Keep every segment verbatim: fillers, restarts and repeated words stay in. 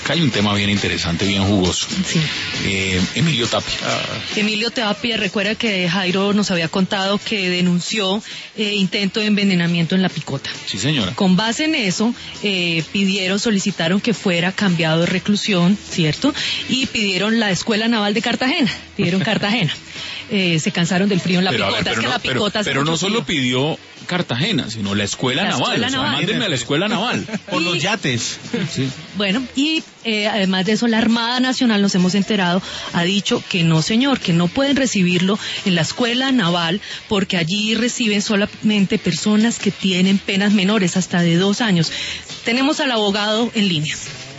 Acá hay un tema bien interesante, bien jugoso. Sí. Eh, Emilio Tapia. Emilio Tapia, recuerda que Jairo nos había contado que denunció eh, intento de envenenamiento en La Picota. Sí, señora. Con base en eso, eh, pidieron, solicitaron que fuera cambiado de reclusión, ¿cierto? Y pidieron la Escuela Naval de Cartagena, pidieron Cartagena. Eh, se cansaron del frío en La pero, Picota, ver, es que no, La Picota pero, hace pero no mucho solo frío. pidió Cartagena, sino la Escuela La Naval. Escuela O sea, Naval. mándenme a la Escuela Naval. Por Y- los yates. Sí. Bueno, y eh, además de eso, la Armada Nacional, nos hemos enterado, ha dicho que no, señor, que no pueden recibirlo en la Escuela Naval porque allí reciben solamente personas que tienen penas menores, hasta de dos años. Tenemos al abogado en línea.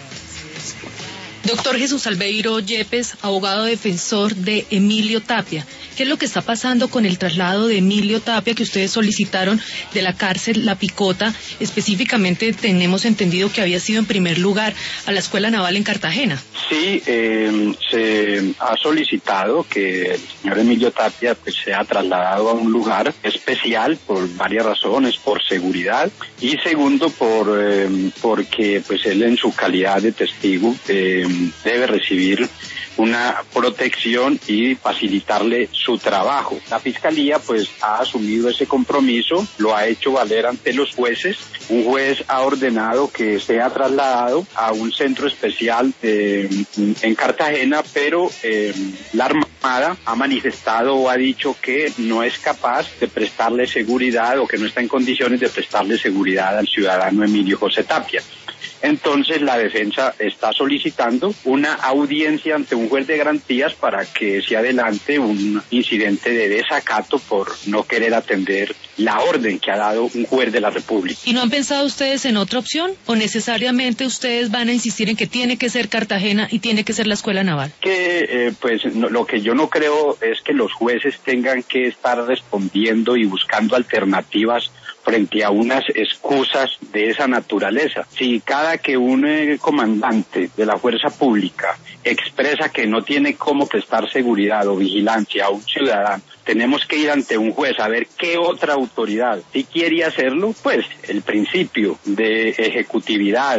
Doctor Jesús Albeiro Yepes, abogado defensor de Emilio Tapia. ¿Qué es lo que está pasando con el traslado de Emilio Tapia que ustedes solicitaron de la cárcel La Picota? Específicamente tenemos entendido que había sido en primer lugar a la Escuela Naval en Cartagena. Sí, eh, se ha solicitado que el señor Emilio Tapia pues, sea trasladado a un lugar especial por varias razones, por seguridad y segundo por eh, porque pues él en su calidad de testigo eh, debe recibir una protección y facilitarle su trabajo. La Fiscalía pues ha asumido ese compromiso, lo ha hecho valer ante los jueces. Un juez ha ordenado que sea trasladado a un centro especial eh, en Cartagena, pero eh, la Armada ha manifestado o ha dicho que no es capaz de prestarle seguridad o que no está en condiciones de prestarle seguridad al ciudadano Emilio José Tapia. Entonces la defensa está solicitando una audiencia ante un juez de garantías para que se adelante un incidente de desacato por no querer atender la orden que ha dado un juez de la República. ¿Y no han pensado ustedes en otra opción? ¿O necesariamente ustedes van a insistir en que tiene que ser Cartagena y tiene que ser la Escuela Naval? Que eh, pues no, lo que yo no creo es que los jueces tengan que estar respondiendo y buscando alternativas frente a unas excusas de esa naturaleza. Si cada que un eh, comandante de la fuerza pública expresa que no tiene cómo prestar seguridad o vigilancia a un ciudadano, tenemos que ir ante un juez a ver qué otra autoridad, si quiere hacerlo, pues el principio de ejecutividad,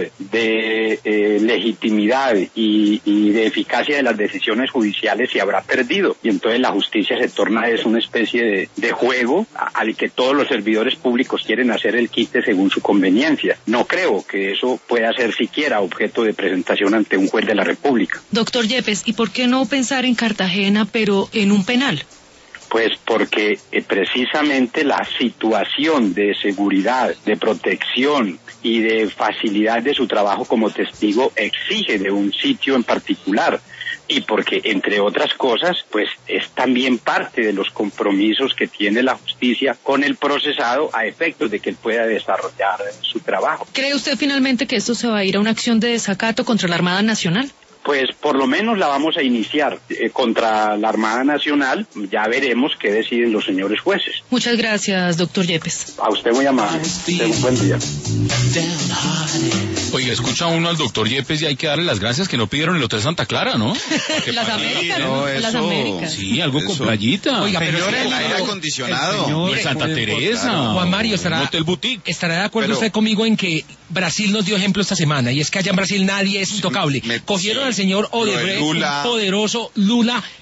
de eh, legitimidad y, y de eficacia de las decisiones judiciales se habrá perdido. Y entonces la justicia se torna es una especie de, de juego al que todos los servidores públicos quieren hacer el quite según su conveniencia. No creo que eso pueda ser siquiera objeto de presentación ante un juez de la República. Doctor Yepes, ¿y por qué no pensar en Cartagena, pero en un penal? Pues porque eh, precisamente la situación de seguridad, de protección y de facilidad de su trabajo como testigo exige de un sitio en particular. Y porque, entre otras cosas, pues es también parte de los compromisos que tiene la justicia con el procesado a efectos de que él pueda desarrollar su trabajo. ¿Cree usted finalmente que esto se va a ir a una acción de desacato contra la Armada Nacional? Pues por lo menos la vamos a iniciar eh, contra la Armada Nacional. Ya veremos qué deciden los señores jueces. Muchas gracias, doctor Yepes. A usted muy amable. Usted un buen día. Oiga, escucha uno al doctor Yepes y hay que darle las gracias que no pidieron el Hotel Santa Clara, ¿no? Las Américas, no, ¿no? Las eso- Américas. Sí, algo con Eso. playita. Oiga, pero Señor, sí, el aire no, acondicionado. el señor- Pues Santa Teresa. Juan Mario, estará, Un hotel boutique. ¿estará de acuerdo Pero- usted conmigo en que Brasil nos dio ejemplo esta semana? Y es que allá en Brasil nadie es intocable. me- Cogieron sí. al señor Lo de Odebrecht, Lula. un poderoso Lula,